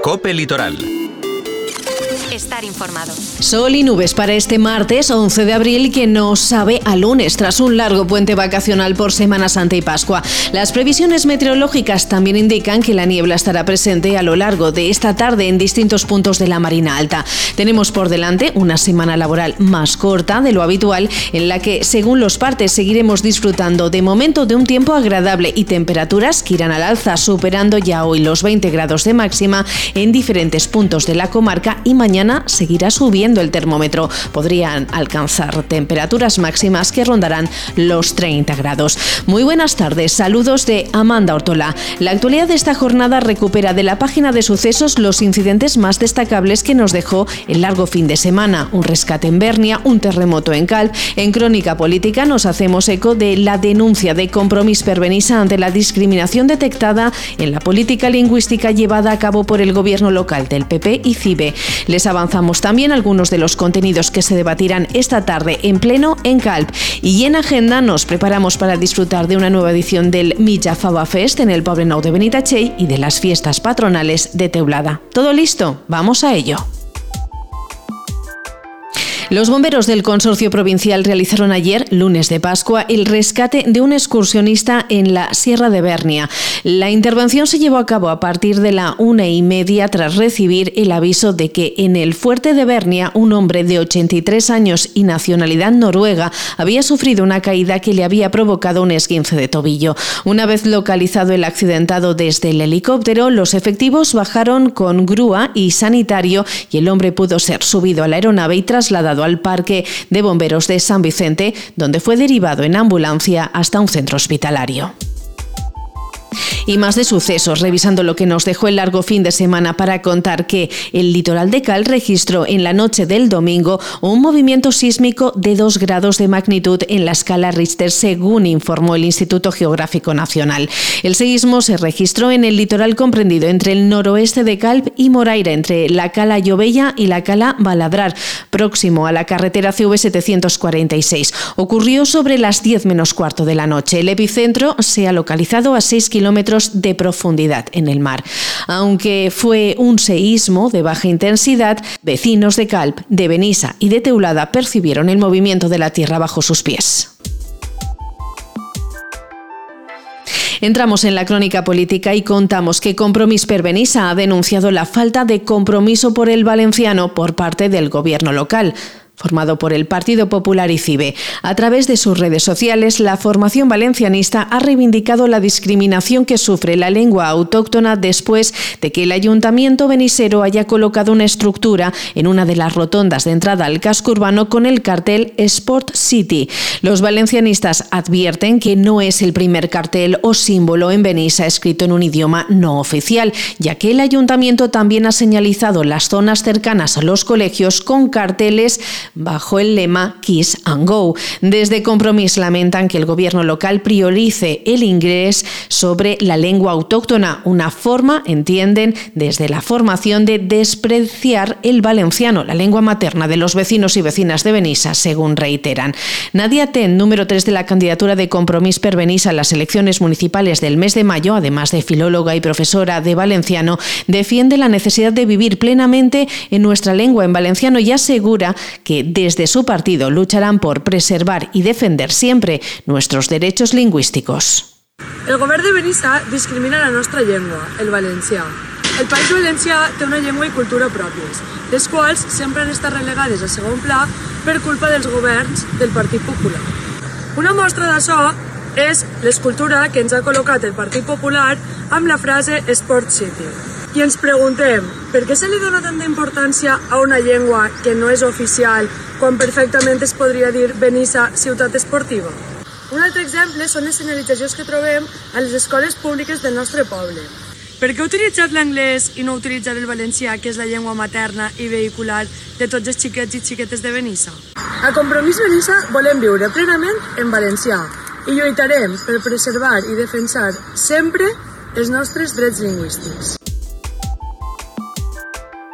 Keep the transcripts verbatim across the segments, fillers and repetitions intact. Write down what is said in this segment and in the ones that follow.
COPE Litoral. Estar informado. Sol y nubes para este martes once de abril, que nos sabe a lunes tras un largo puente vacacional por Semana Santa y Pascua. Las previsiones meteorológicas también indican que la niebla estará presente a lo largo de esta tarde en distintos puntos de la Marina Alta. Tenemos por delante una semana laboral más corta de lo habitual, en la que, según los partes, seguiremos disfrutando de momento de un tiempo agradable y temperaturas que irán al alza, superando ya hoy los veinte grados de máxima en diferentes puntos de la comarca, y mañana seguirá subiendo el termómetro. Podrían alcanzar temperaturas máximas que rondarán los treinta grados. Muy buenas tardes, saludos de Amanda Ortola. La actualidad de esta jornada recupera de la página de sucesos los incidentes más destacables que nos dejó el largo fin de semana. Un rescate en Bernia, un terremoto en Calp. En Crónica Política nos hacemos eco de la denuncia de Compromís per Benissa ante la discriminación detectada en la política lingüística llevada a cabo por el gobierno local del P P y C I B E. Les avanzamos también algunos de los contenidos que se debatirán esta tarde en pleno en Calp. Y en agenda nos preparamos para disfrutar de una nueva edición del Mitja Fava Fest en el Poblenou de Benitatxell y de las fiestas patronales de Teulada. ¿Todo listo? Vamos a ello. Los bomberos del Consorcio Provincial realizaron ayer, lunes de Pascua, el rescate de un excursionista en la Sierra de Bernia. La intervención se llevó a cabo a partir de la una y media tras recibir el aviso de que en el fuerte de Bernia un hombre de ochenta y tres años y nacionalidad noruega había sufrido una caída que le había provocado un esguince de tobillo. Una vez localizado el accidentado desde el helicóptero, los efectivos bajaron con grúa y sanitario y el hombre pudo ser subido a la aeronave y trasladado al Parque de Bomberos de San Vicente, donde fue derivado en ambulancia hasta un centro hospitalario. Y más de sucesos, revisando lo que nos dejó el largo fin de semana para contar que el litoral de Calp registró en la noche del domingo un movimiento sísmico de dos grados de magnitud en la escala Richter, según informó el Instituto Geográfico Nacional. El seísmo se registró en el litoral comprendido entre el noroeste de Calp y Moraira, entre la cala Llovella y la cala Baladrar, próximo a la carretera C V setecientos cuarenta y seis. Ocurrió sobre las diez menos cuarto de la noche. El epicentro se ha localizado a seis kilómetros de profundidad en el mar. Aunque fue un seísmo de baja intensidad, vecinos de Calp, de Benissa y de Teulada percibieron el movimiento de la tierra bajo sus pies. Entramos en la crónica política y contamos que Compromís per Benissa ha denunciado la falta de compromiso por el valenciano por parte del gobierno local, formado por el Partido Popular y C I B E. A través de sus redes sociales, la formación valencianista ha reivindicado la discriminación que sufre la lengua autóctona después de que el Ayuntamiento benisero haya colocado una estructura en una de las rotondas de entrada al casco urbano con el cartel Sport City. Los valencianistas advierten que no es el primer cartel o símbolo en Benissa escrito en un idioma no oficial, ya que el Ayuntamiento también ha señalizado las zonas cercanas a los colegios con carteles bajo el lema Kiss and Go. Desde Compromís lamentan que el gobierno local priorice el inglés sobre la lengua autóctona, una forma, entienden desde la formación, de despreciar el valenciano, la lengua materna de los vecinos y vecinas de Benissa, según reiteran. Nadia Ten, número tres de la candidatura de Compromís per Benissa a las elecciones municipales del mes de mayo, además de filóloga y profesora de valenciano, defiende la necesidad de vivir plenamente en nuestra lengua en valenciano y asegura que desde su partido lucharán por preservar y defender siempre nuestros derechos lingüísticos. El govern de Benissa discrimina la nostra llengua, el valencià. El País Valencià té una llengua i cultura pròpies, les quals sempre han estat relegades a segon pla per culpa dels governs del Partit Popular. Una mostra d'això és l'escultura que ens ha col·locat el Partit Popular amb la frase Sport City. I ens preguntem, per què se li dona tanta importància a una llengua que no és oficial quan perfectament es podria dir Benissa ciutat esportiva? Un altre exemple són les senyalitzacions que trobem a les escoles públiques del nostre poble. Per què utilitzar l'anglès i no utilitzar el valencià, que és la llengua materna i vehicular de tots els xiquets i xiquetes de Benissa? A Compromís Benissa volem viure plenament en valencià i lluitarem per preservar i defensar sempre els nostres drets lingüístics.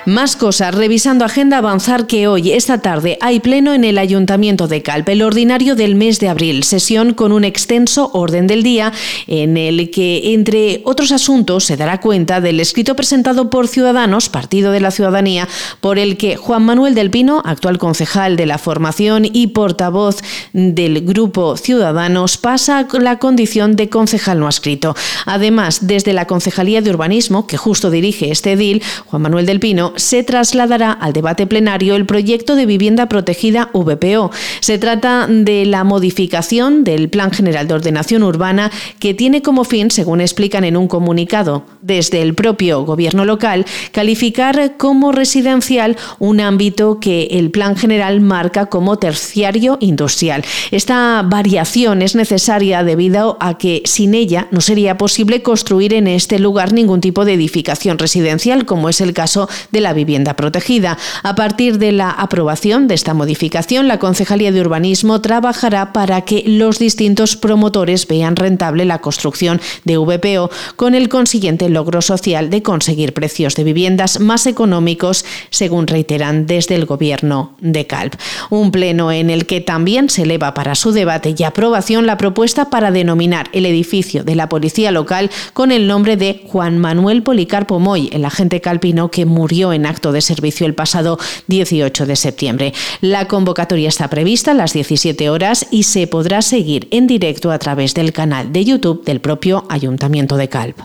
Más cosas. Revisando agenda, avanzar que hoy, esta tarde, hay pleno en el Ayuntamiento de Calp, el ordinario del mes de abril, sesión con un extenso orden del día en el que, entre otros asuntos, se dará cuenta del escrito presentado por Ciudadanos, Partido de la Ciudadanía, por el que Juan Manuel del Pino, actual concejal de la formación y portavoz del Grupo Ciudadanos, pasa la condición de concejal no adscrito. Además, desde la Concejalía de Urbanismo, que justo dirige este edil, Juan Manuel del Pino, se trasladará al debate plenario el proyecto de vivienda protegida V P O. Se trata de la modificación del Plan General de Ordenación Urbana que tiene como fin, según explican en un comunicado desde el propio gobierno local, calificar como residencial un ámbito que el Plan General marca como terciario industrial. Esta variación es necesaria debido a que sin ella no sería posible construir en este lugar ningún tipo de edificación residencial, como es el caso de la vivienda protegida. A partir de la aprobación de esta modificación, la Concejalía de Urbanismo trabajará para que los distintos promotores vean rentable la construcción de V P O, con el consiguiente logro social de conseguir precios de viviendas más económicos, según reiteran desde el Gobierno de Calp. Un pleno en el que también se eleva para su debate y aprobación la propuesta para denominar el edificio de la Policía Local con el nombre de Juan Manuel Policarpo Moy, el agente calpino que murió en acto de servicio el pasado dieciocho de septiembre. La convocatoria está prevista a las diecisiete horas y se podrá seguir en directo a través del canal de YouTube del propio Ayuntamiento de Calp.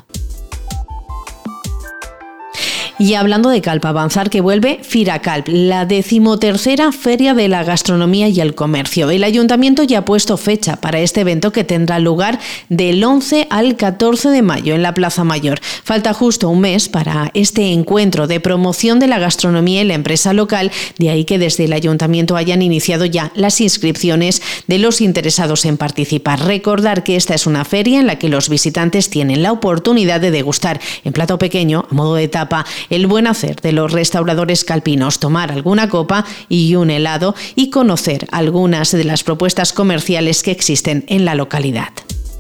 Y hablando de Calp, avanzar que vuelve FIRACalp, la decimotercera Feria de la Gastronomía y el Comercio. El Ayuntamiento ya ha puesto fecha para este evento que tendrá lugar del once al catorce de mayo en la Plaza Mayor. Falta justo un mes para este encuentro de promoción de la gastronomía y la empresa local, de ahí que desde el Ayuntamiento hayan iniciado ya las inscripciones de los interesados en participar. Recordar que esta es una feria en la que los visitantes tienen la oportunidad de degustar en plato pequeño, a modo de tapa, el buen hacer de los restauradores calpinos, tomar alguna copa y un helado y conocer algunas de las propuestas comerciales que existen en la localidad.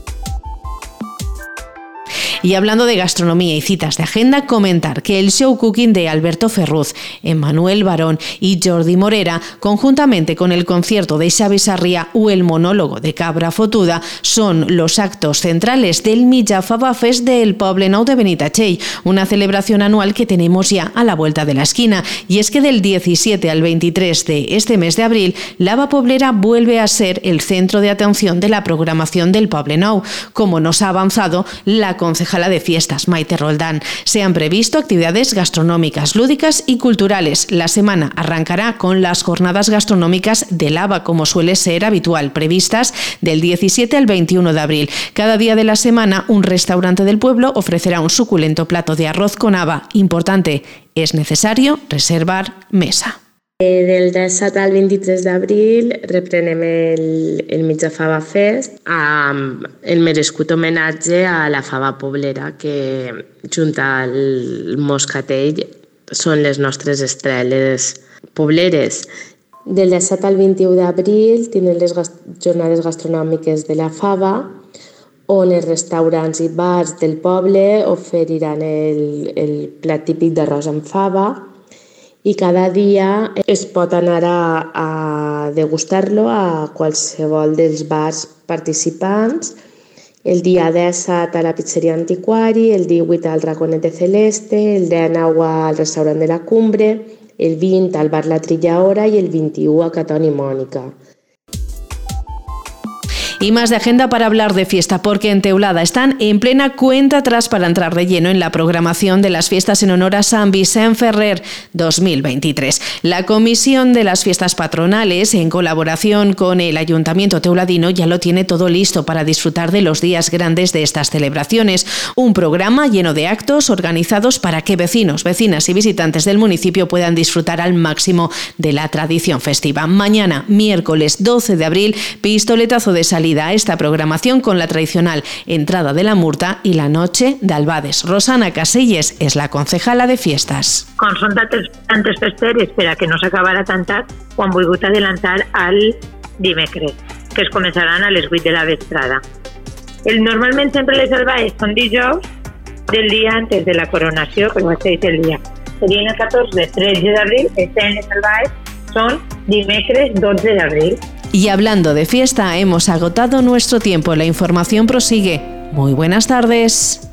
Y hablando de gastronomía y citas de agenda, comentar que el show cooking de Alberto Ferruz, Emmanuel Barón y Jordi Morera, conjuntamente con el concierto de Xavi Sarria o el monólogo de Cabra Fotuda, son los actos centrales del Mitja Fava Fest del Poblenou de Benitatxell, una celebración anual que tenemos ya a la vuelta de la esquina. Y es que del diecisiete al veintitrés de este mes de abril, Lava Poblera vuelve a ser el centro de atención de la programación del Poblenou, como nos ha avanzado la concejala de fiestas, Maite Roldán. Se han previsto actividades gastronómicas, lúdicas y culturales. La semana arrancará con las jornadas gastronómicas de Lava, como suele ser habitual, previstas del diecisiete al veintiuno de abril. Cada día de la semana, un restaurante del pueblo ofrecerá un suculento plato de arroz con haba. Importante, es necesario reservar mesa. Del disset al vint-i-tres d'abril reprenem el, el Mitja Fava Fest amb el merescut homenatge a la fava poblera, que junt al moscatell són les nostres estrelles pobleres. Del disset al vint-i-u d'abril tenen les gast- jornades gastronòmiques de la fava, on els restaurants i bars del poble oferiran el, el plat típic d'arròs amb fava, i cada dia es pot anar a, a degustar-lo a qualsevol dels bars participants. El dia disset a la pizzeria Antiquari, el divuit al Raconet de Celeste, el dinou al restaurant de la Cumbre, el vint al bar La Trillaora i el vint-i-u a Catón i Mònica. Y más de agenda para hablar de fiesta, porque en Teulada están en plena cuenta atrás para entrar de lleno en la programación de las fiestas en honor a San Vicent Ferrer dos mil veintitrés. La Comisión de las Fiestas Patronales, en colaboración con el Ayuntamiento teuladino, ya lo tiene todo listo para disfrutar de los días grandes de estas celebraciones. Un programa lleno de actos organizados para que vecinos, vecinas y visitantes del municipio puedan disfrutar al máximo de la tradición festiva. Mañana, miércoles doce de abril, pistoletazo de salida a esta programación con la tradicional entrada de la Murta y la noche de Albades. Rosana Caselles es la concejala de fiestas. Com són tantes, tantes festeres per a que no s'acabara tan tard, ho han volgut adelantar al dimecres, que es començaran a les vuit de la vesprada. El, normalment sempre les albades són dijous del dia antes de la coronació, que va ser el dia serien el catorze, tretze d'abril, escenes salvajes son dimecres dotze d'abril. Y hablando de fiesta, hemos agotado nuestro tiempo. La información prosigue. Muy buenas tardes.